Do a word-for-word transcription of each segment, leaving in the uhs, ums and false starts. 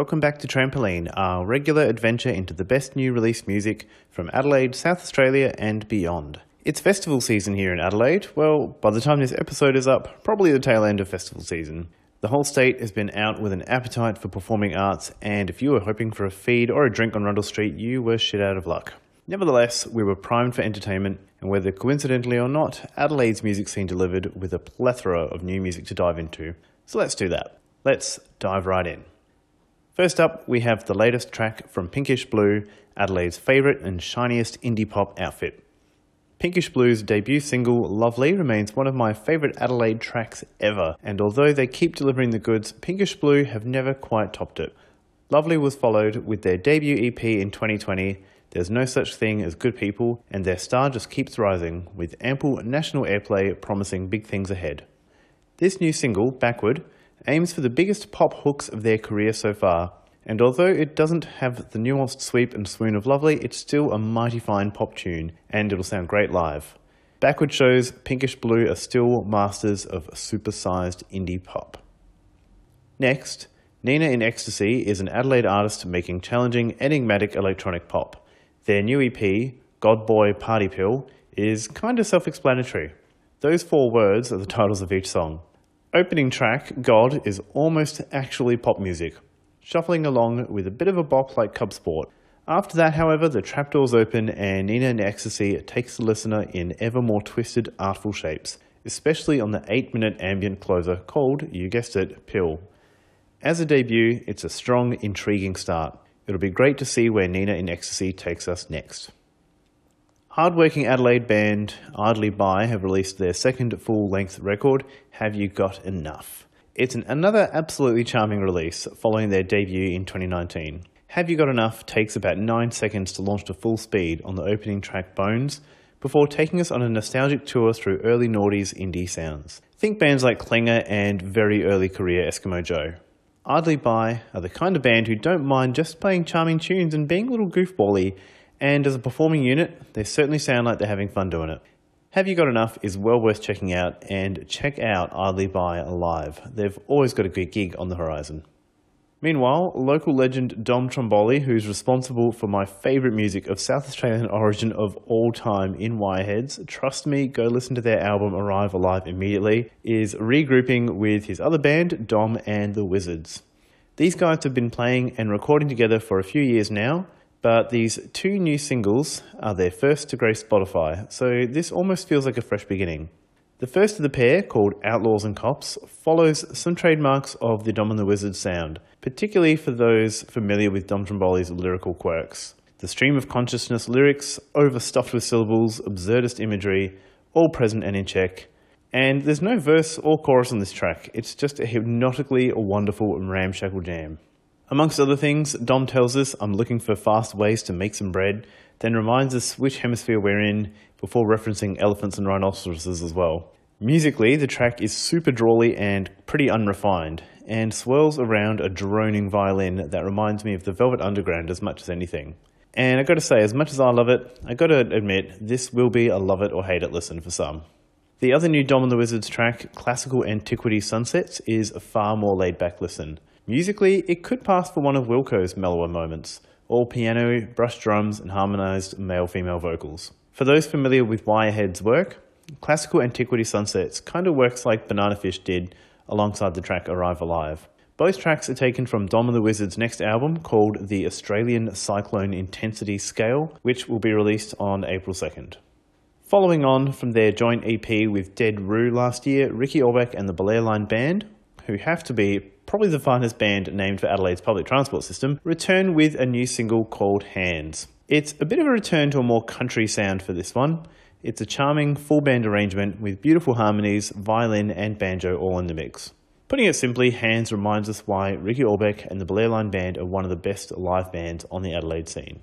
welcome back to Trampoline, our regular adventure into the best new release music from Adelaide, South Australia and beyond. It's festival season here in Adelaide. Well, by the time this episode is up, probably the tail end of festival season. The whole state has been out with an appetite for performing arts, and if you were hoping for a feed or a drink on Rundle Street, you were shit out of luck. Nevertheless, we were primed for entertainment, and whether coincidentally or not, Adelaide's music scene delivered with a plethora of new music to dive into. So let's do that. Let's dive right in. First up, we have the latest track from Pinkish Blue, Adelaide's favourite and shiniest indie pop outfit. Pinkish Blue's debut single, Lovely, remains one of my favourite Adelaide tracks ever, and although they keep delivering the goods, Pinkish Blue have never quite topped it. Lovely was followed with their debut E P in twenty twenty, There's No Such Thing as Good People, and their star just keeps rising, with ample national airplay promising big things ahead. This new single, Backward, aims for the biggest pop hooks of their career so far, and although it doesn't have the nuanced sweep and swoon of Lovely, it's still a mighty fine pop tune, and it'll sound great live. Backward shows Pinkish Blue are still masters of supersized indie pop. Next, Nina in Ecstasy is an Adelaide artist making challenging, enigmatic electronic pop. Their new E P, God Boy Party Pill, is kind of self-explanatory. Those four words are the titles of each song. Opening track, God, is almost actually pop music, shuffling along with a bit of a bop like Cub Sport. After that, however, the trapdoors open and Nina in Ecstasy takes the listener in ever more twisted, artful shapes, especially on the eight minute ambient closer called, you guessed it, Pill. As a debut, it's a strong, intriguing start. It'll be great to see where Nina in Ecstasy takes us next. Hardworking Adelaide band Idly By have released their second full-length record, Have You Got Enough? It's an, another absolutely charming release following their debut in twenty nineteen. Have You Got Enough takes about nine seconds to launch to full speed on the opening track Bones, before taking us on a nostalgic tour through early noughties indie sounds. Think bands like Klinger and very early career Eskimo Joe. Idly By are the kind of band who don't mind just playing charming tunes and being a little goofball-y, and as a performing unit, they certainly sound like they're having fun doing it. Have You Got Enough is well worth checking out, and check out Idly By live. They've always got a good gig on the horizon. Meanwhile, local legend Dom Tromboli, who's responsible for my favourite music of South Australian origin of all time in Wireheads, trust me, go listen to their album Arrive Alive immediately, is regrouping with his other band, Dom and the Wizards. These guys have been playing and recording together for a few years now, but these two new singles are their first to grace Spotify, so this almost feels like a fresh beginning. The first of the pair, called Outlaws and Cops, follows some trademarks of the Dom and the Wizards sound, particularly for those familiar with Dom Tromboli's lyrical quirks. The stream of consciousness lyrics, overstuffed with syllables, absurdist imagery, all present and in check. And there's no verse or chorus on this track, it's just a hypnotically wonderful and ramshackle jam. Amongst other things, Dom tells us I'm looking for fast ways to make some bread, then reminds us which hemisphere we're in, before referencing elephants and rhinoceroses as well. Musically, the track is super drawly and pretty unrefined, and swirls around a droning violin that reminds me of the Velvet Underground as much as anything. And I gotta say, as much as I love it, I gotta admit, this will be a love it or hate it listen for some. The other new Dom and the Wizards track, Classical Antiquity Sunsets, is a far more laid-back listen. Musically, it could pass for one of Wilco's mellower moments, all piano, brushed drums, and harmonised male-female vocals. For those familiar with Wirehead's work, Classical Antiquity Sunsets kind of works like Banana Fish did alongside the track Arrive Alive. Both tracks are taken from Dom and the Wizards' next album called the Australian Cyclone Intensity Scale, which will be released on April second. Following on from their joint E P with Dead Roo last year, Ricky Orbach and the Belair Line Band, who have to be probably the finest band named for Adelaide's public transport system, return with a new single called Hands. It's a bit of a return to a more country sound for this one. It's a charming full band arrangement with beautiful harmonies, violin and banjo all in the mix. Putting it simply, Hands reminds us why Ricky Orbach and the Belair Line Band are one of the best live bands on the Adelaide scene.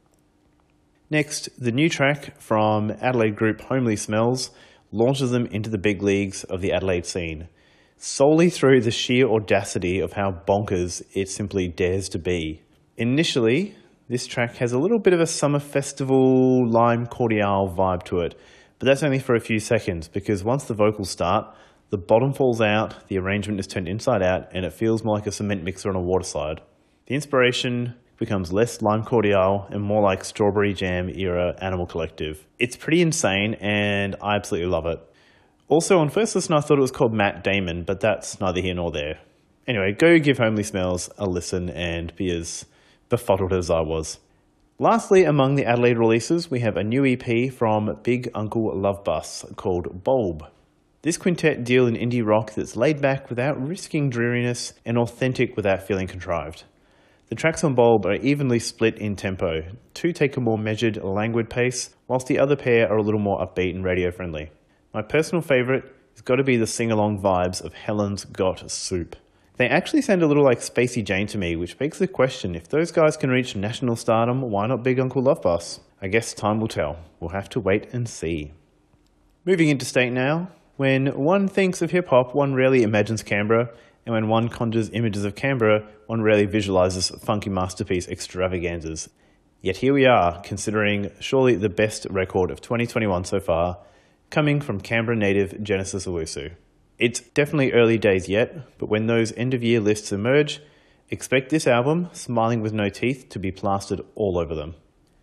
Next, the new track from Adelaide group Homely Smells launches them into the big leagues of the Adelaide scene, solely through the sheer audacity of how bonkers it simply dares to be. Initially, this track has a little bit of a summer festival lime cordial vibe to it, but that's only for a few seconds because once the vocals start, the bottom falls out, the arrangement is turned inside out, and it feels more like a cement mixer on a water slide. The The inspiration becomes less lime cordial and more like strawberry jam era Animal Collective. It's pretty insane and I absolutely love it. Also, on first listen I thought it was called Matt Damon, but that's neither here nor there. Anyway, go give Homely Smells a listen and be as befuddled as I was. Lastly, among the Adelaide releases, we have a new E P from Big Uncle Love Bus called Bulb. This quintet deal in indie rock that's laid back without risking dreariness and authentic without feeling contrived. The tracks on Bulb are evenly split in tempo. Two take a more measured, languid pace, whilst the other pair are a little more upbeat and radio-friendly. My personal favourite has got to be the sing-along vibes of Helen's Got Soup. They actually sound a little like Spacey Jane to me, which begs the question, if those guys can reach national stardom, why not Big Uncle Love Bus? I guess time will tell. We'll have to wait and see. Moving interstate now. When one thinks of hip-hop, one rarely imagines Canberra, and when one conjures images of Canberra, one rarely visualises funky masterpiece extravaganzas. Yet here we are, considering surely the best record of twenty twenty-one so far, coming from Canberra native Genesis Owusu. It's definitely early days yet, but when those end-of-year lists emerge, expect this album, Smiling With No Teeth, to be plastered all over them.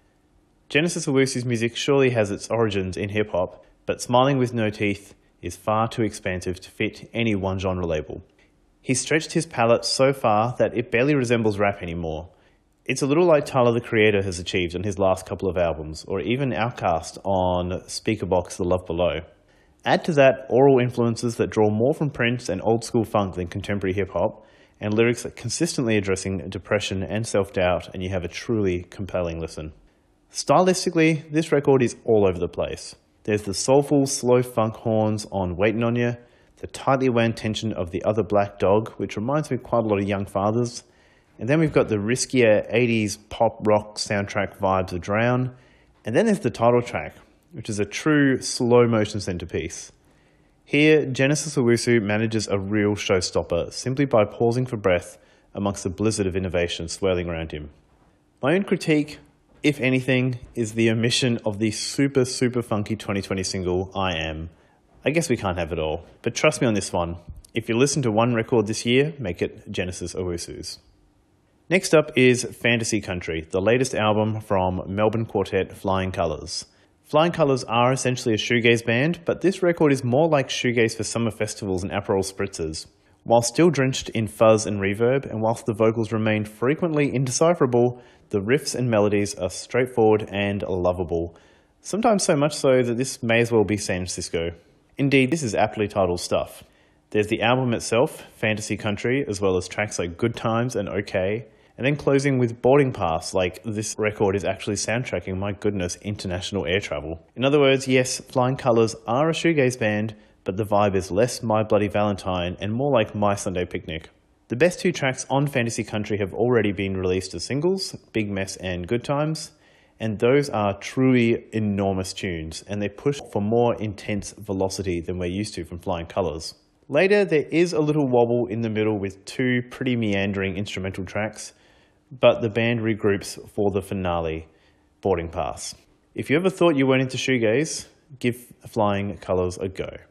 Genesis Owusu's music surely has its origins in hip-hop, but Smiling With No Teeth is far too expansive to fit any one genre label. He's stretched his palette so far that it barely resembles rap anymore. It's a little like Tyler the Creator has achieved on his last couple of albums, or even Outkast on Speakerboxxx The Love Below. Add to that oral influences that draw more from Prince and old school funk than contemporary hip-hop, and lyrics that consistently addressing depression and self-doubt, and you have a truly compelling listen. Stylistically, this record is all over the place. There's the soulful, slow funk horns on Waitin' On Ya, the tightly wound tension of The Other Black Dog, which reminds me quite a lot of Young Fathers, and then we've got the riskier eighties pop rock soundtrack vibes of Drown, and then there's the title track, which is a true slow motion centerpiece. Here, Genesis Owusu manages a real showstopper simply by pausing for breath amongst the blizzard of innovation swirling around him. My own critique, if anything, is the omission of the super super funky twenty twenty single I Am. I guess we can't have it all, but trust me on this one. If you listen to one record this year, make it Genesis Owusu's. Next up is Fantasy Country, the latest album from Melbourne quartet Flying Colours. Flying Colours are essentially a shoegaze band, but this record is more like shoegaze for summer festivals and Aperol spritzers. While still drenched in fuzz and reverb, and whilst the vocals remain frequently indecipherable, the riffs and melodies are straightforward and lovable. Sometimes so much so that this may as well be San Francisco. Indeed, this is aptly titled stuff. There's the album itself, Fantasy Country, as well as tracks like Good Times and OK, and then closing with Boarding Pass, like this record is actually soundtracking, my goodness, international air travel. In other words, yes, Flying Colours are a shoegaze band, but the vibe is less My Bloody Valentine and more like My Sunday Picnic. The best two tracks on Fantasy Country have already been released as singles, Big Mess and Good Times, and those are truly enormous tunes, and they push for more intense velocity than we're used to from Flying Colours. Later, there is a little wobble in the middle with two pretty meandering instrumental tracks, but the band regroups for the finale, Boarding Pass. If you ever thought you weren't into shoegaze, give Flying Colours a go.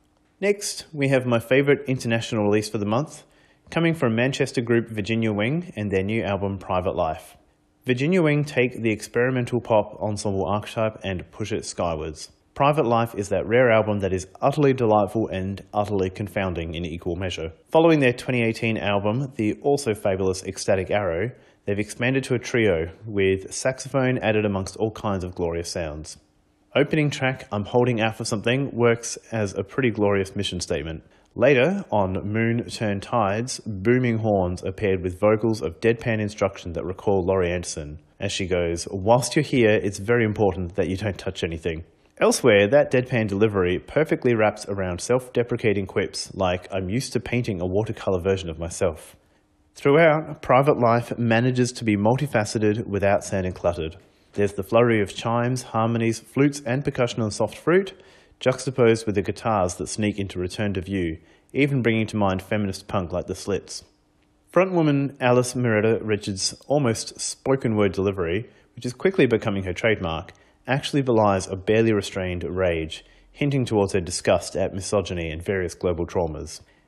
Next, we have my favourite international release for the month, coming from Manchester group Virginia Wing and their new album Private Life. Virginia Wing take the experimental pop ensemble archetype and push it skywards. Private Life is that rare album that is utterly delightful and utterly confounding in equal measure. Following their twenty eighteen album, the also fabulous Ecstatic Arrow, they've expanded to a trio, with saxophone added amongst all kinds of glorious sounds. Opening track, I'm Holding Out for Something, works as a pretty glorious mission statement. Later, on Moon Turn Tides, booming horns are paired with vocals of deadpan instruction that recall Laurie Anderson, as she goes, "Whilst you're here, it's very important that you don't touch anything." Elsewhere, that deadpan delivery perfectly wraps around self-deprecating quips like, "I'm used to painting a watercolour version of myself." Throughout, Private Life manages to be multifaceted without sounding cluttered. There's the flurry of chimes, harmonies, flutes and percussion on Soft Fruit, juxtaposed with the guitars that sneak into Return to View, even bringing to mind feminist punk like The Slits. Frontwoman Alice Miretta Richards' almost spoken-word delivery, which is quickly becoming her trademark, actually belies a barely restrained rage, hinting towards her disgust at misogyny and various global traumas.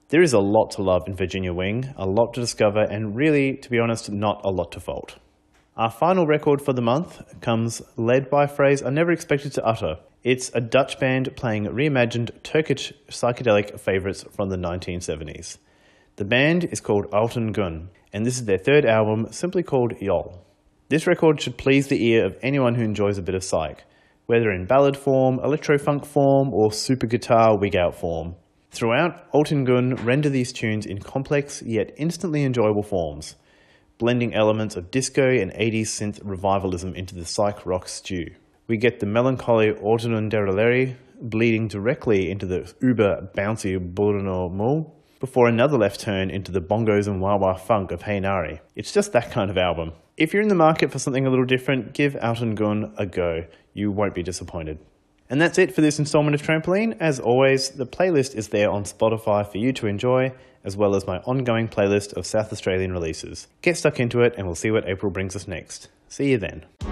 There is a lot to love in Virginia Wing, a lot to discover, and really, to be honest, not a lot to fault. Our final record for the month comes led by a phrase I never expected to utter. It's a Dutch band playing reimagined Turkish psychedelic favourites from the nineteen seventies. The band is called Alten Gun, and this is their third album, simply called Yol. This record should please the ear of anyone who enjoys a bit of psych, whether in ballad form, electro-funk form, or super guitar wig-out form. Throughout, Alten Gun render these tunes in complex yet instantly enjoyable forms, blending elements of disco and eighties synth revivalism into the psych rock stew. We get the melancholy Ordnung der Lehre bleeding directly into the uber bouncy Bruno Mull, before another left turn into the bongos and wah-wah funk of Hey Nari. It's just that kind of album. If you're in the market for something a little different, give Alten Gun a go. You won't be disappointed. And that's it for this installment of Trampoline. As always, the playlist is there on Spotify for you to enjoy, as well as my ongoing playlist of South Australian releases. Get stuck into it and we'll see what April brings us next. See you then.